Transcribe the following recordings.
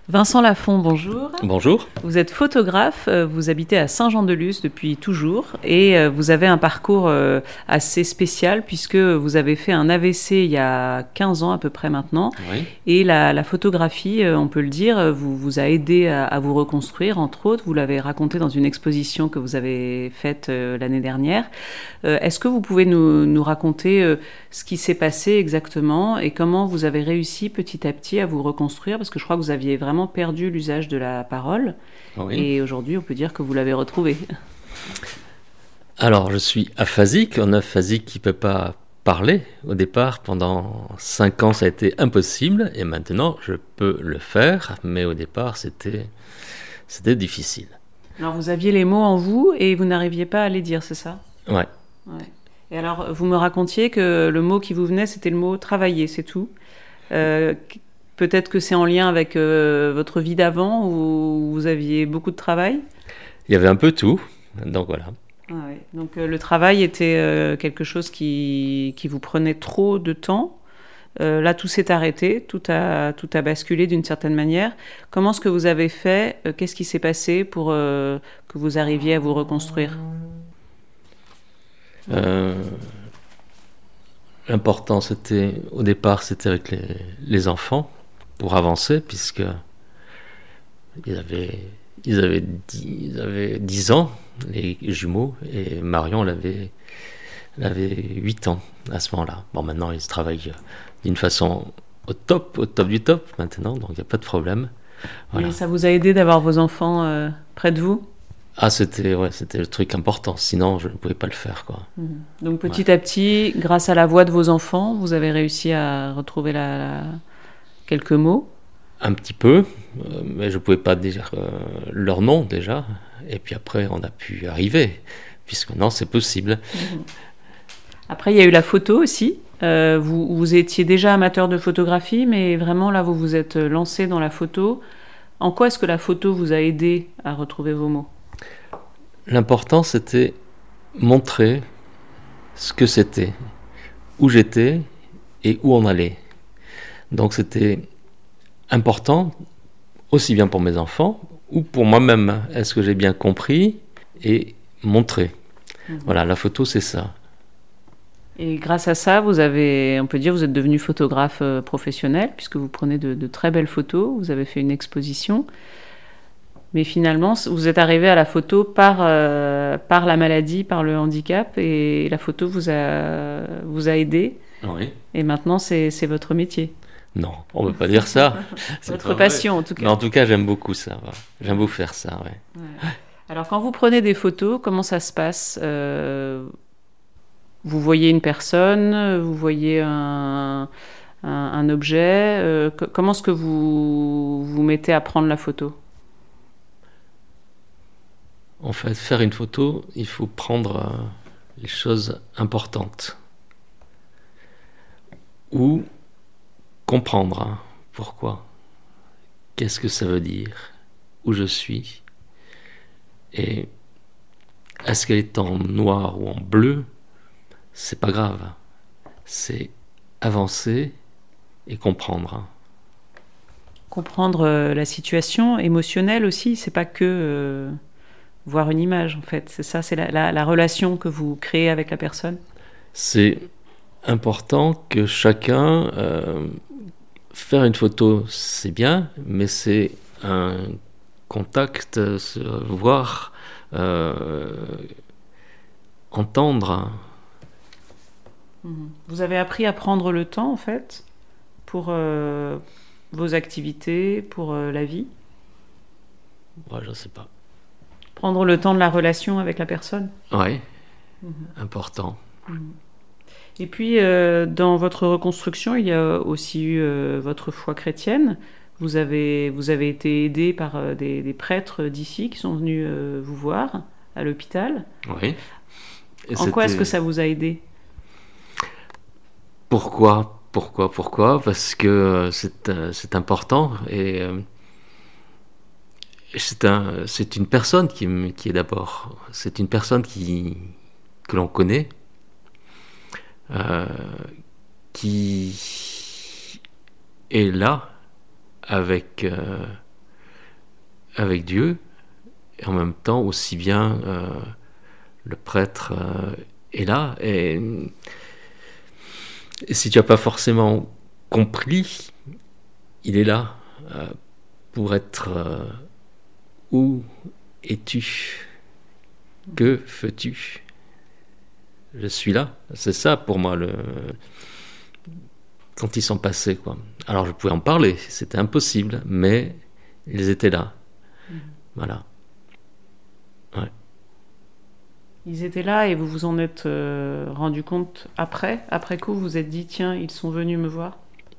Vincent Lafont, bonjour. Bonjour. Vous êtes photographe, vous habitez à Saint-Jean-de-Luz depuis toujours et vous avez un parcours assez spécial puisque vous avez fait un AVC il y a 15 ans à peu près maintenant. Oui. Et la photographie, on peut le dire, vous a aidé à vous reconstruire, entre autres. Vous l'avez raconté dans une exposition que vous avez faite l'année dernière. Est-ce que vous pouvez nous raconter ce qui s'est passé exactement et comment vous avez réussi petit à petit à vous reconstruire? Parce que je crois que vous aviez vraiment perdu l'usage de la parole. Oui. Et aujourd'hui, on peut dire que vous l'avez retrouvé. Alors, je suis aphasique, un aphasique qui ne peut pas parler. Au départ, pendant 5 ans, ça a été impossible. Et maintenant, je peux le faire. Mais au départ, c'était difficile. Alors, vous aviez les mots en vous et vous n'arriviez pas à les dire, c'est ça? Ouais. Ouais. Et alors, vous me racontiez que le mot qui vous venait, c'était le mot travailler, c'est tout. Euh, Peut-être que c'est en lien avec votre vie d'avant où vous aviez beaucoup de travail. Il y avait un peu tout. Donc voilà. Ah ouais. Donc le travail était quelque chose qui vous prenait trop de temps. Là, tout s'est arrêté, tout a basculé d'une certaine manière. Comment est-ce que vous avez fait? Qu'est-ce qui s'est passé pour que vous arriviez à vous reconstruire? Euh, L'important, au départ, c'était avec les enfants pour avancer, puisque ils avaient, ils avaient 10 ans, les jumeaux, et Marion, elle avait 8 ans à ce moment-là. Bon, maintenant, ils travaillent d'une façon au top du top maintenant, donc il n'y a pas de problème. Voilà. Et ça vous a aidé d'avoir vos enfants près de vous? Ah, c'était le truc important, sinon je ne pouvais pas le faire, quoi. Donc petit Ouais. à petit, grâce à la voix de vos enfants, vous avez réussi à retrouver quelques mots. Un petit peu, mais je ne pouvais pas dire leur nom déjà. Et puis après, on a pu arriver, puisque maintenant c'est possible. Après, il y a eu la photo aussi. Vous étiez déjà amateur de photographie, mais vraiment là, vous vous êtes lancé dans la photo. En quoi est-ce que la photo vous a aidé à retrouver vos mots? L'important, c'était montrer ce que c'était, où j'étais et où on allait. Donc c'était important, aussi bien pour mes enfants ou pour moi-même. Est-ce que j'ai bien compris et montré? Voilà, la photo, c'est ça. Et grâce à ça, vous avez, on peut dire, vous êtes devenu photographe professionnel, puisque vous prenez de très belles photos. Vous avez fait une exposition. Mais finalement, vous êtes arrivé à la photo par la maladie, par le handicap, et la photo vous a aidé. Oui. Et maintenant, c'est votre métier. Non, on ne peut pas dire ça. C'est Votre pas vrai. passion, en tout Mais cas. en tout cas, j'aime beaucoup ça. Ouais. J'aime beaucoup faire ça. Ouais. Ouais. Alors, quand vous prenez des photos, comment ça se passe? Vous voyez une personne, vous voyez un objet. Comment est-ce que vous vous mettez à prendre la photo? En fait, faire une photo, il faut prendre les choses importantes ou comprendre pourquoi, qu'est-ce que ça veut dire, où je suis, et est-ce qu'elle est en noir ou en bleu, c'est pas grave, c'est avancer et comprendre. Comprendre la situation émotionnelle aussi, c'est pas que voir une image en fait. C'est ça, c'est la relation que vous créez avec la personne. C'est important que chacun faire une photo, c'est bien, mais c'est un contact, se voir, entendre. Vous avez appris à prendre le temps en fait pour vos activités, pour la vie. Ouais, je sais pas. Prendre le temps de la relation avec la personne. Ouais, important. Et puis, dans votre reconstruction, il y a aussi eu votre foi chrétienne. Vous avez été aidé par des prêtres d'ici qui sont venus vous voir à l'hôpital. Oui. Et En quoi est-ce que c'était ça vous a aidé? pourquoi? Parce que c'est important et c'est une personne qui est d'abord. C'est une personne que l'on connaît, euh, qui est là avec avec Dieu, et en même temps aussi bien le prêtre est là. Et si tu n'as pas forcément compris, il est là pour être où es-tu? Que fais-tu? Je suis là. C'est ça pour moi quand ils sont passés, quoi. Alors je pouvais en parler, c'était impossible, mais ils étaient là. Voilà. Ouais. Ils étaient là et vous vous en êtes rendu compte après coup, vous vous êtes dit, tiens, ils sont venus me voir?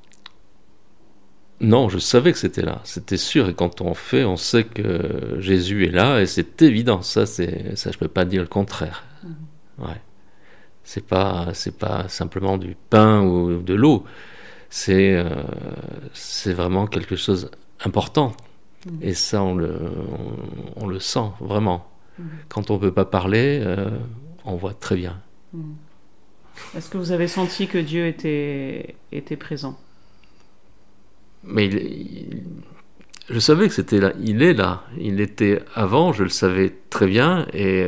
Non, je savais que c'était là, c'était sûr. Et quand on sait que Jésus est là, et c'est évident. Ça, je peux pas dire le contraire. Ouais. C'est pas simplement du pain ou de l'eau. C'est vraiment quelque chose d'important. Et ça, on le sent vraiment. Quand on peut pas parler, on voit très bien. Est-ce que vous avez senti que Dieu était présent? Mais je savais que c'était là. Il est là. Il était avant, je le savais très bien. Et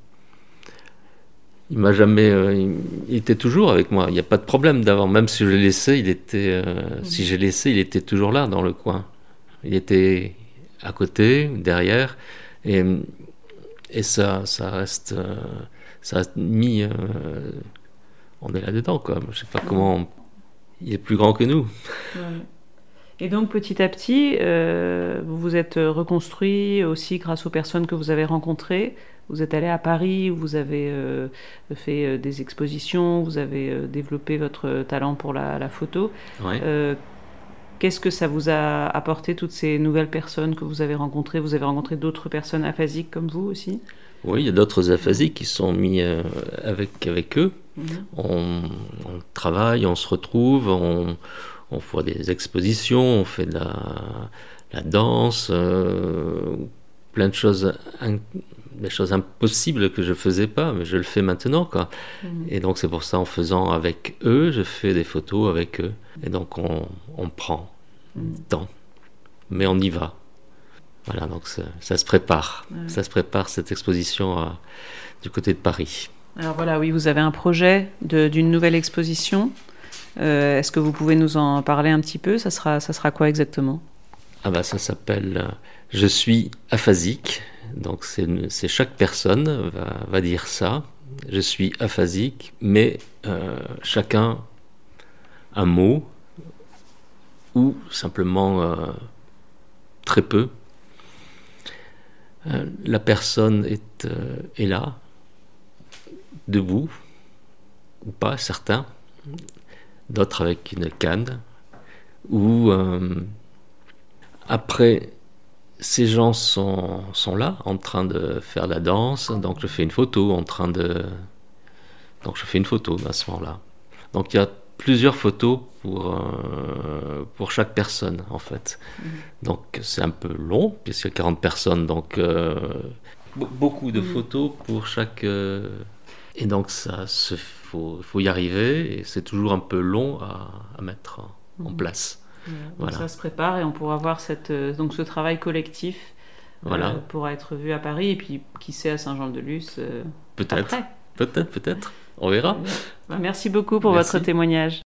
il m'a jamais. Il était toujours avec moi. Il n'y a pas de problème d'avant. Même si je l'ai laissé, si j'ai laissé, il était toujours là dans le coin. Il était à côté, derrière. Et ça reste. Ça reste mis. On est là-dedans, quoi. Je sais pas comment. Il est plus grand que nous. Ouais. Et donc petit à petit, vous vous êtes reconstruit aussi grâce aux personnes que vous avez rencontrées. Vous êtes allé à Paris, où vous avez fait des expositions, vous avez développé votre talent pour la photo. Ouais. Qu'est-ce que ça vous a apporté, toutes ces nouvelles personnes que vous avez rencontrées? Vous avez rencontré d'autres personnes aphasiques comme vous aussi? Oui, il y a d'autres aphasiques qui sont mis avec eux. On travaille, on se retrouve, on fait des expositions, on fait de la danse, plein de choses, des choses impossibles que je faisais pas, mais je le fais maintenant, quoi. Et donc c'est pour ça, en faisant avec eux, je fais des photos avec eux. Et donc on prend du temps, mais on y va. Voilà, donc ça se prépare. Ça se prépare, cette exposition du côté de Paris. Alors voilà, oui, vous avez un projet d'une nouvelle exposition. Est-ce que vous pouvez nous en parler un petit peu? Ça sera quoi exactement? Ah bah ça s'appelle Je suis aphasique. Donc c'est chaque personne va dire ça. Je suis aphasique, mais chacun un mot ou simplement très peu. La personne est là, debout, ou pas, certains, d'autres avec une canne, ou après, ces gens sont là, en train de faire la danse, donc je fais une photo donc je fais une photo à ce moment-là. Donc il y a plusieurs photos pour chaque personne, en fait. Donc c'est un peu long, puisqu'il y a 40 personnes, donc beaucoup de photos pour chaque... et donc faut y arriver, et c'est toujours un peu long à mettre en place. Donc ça se prépare et on pourra voir donc ce travail collectif pourra être vu à Paris et puis qui sait à Saint-Jean-de-Luz peut-être. après. Peut-être, on verra. Merci beaucoup pour votre témoignage.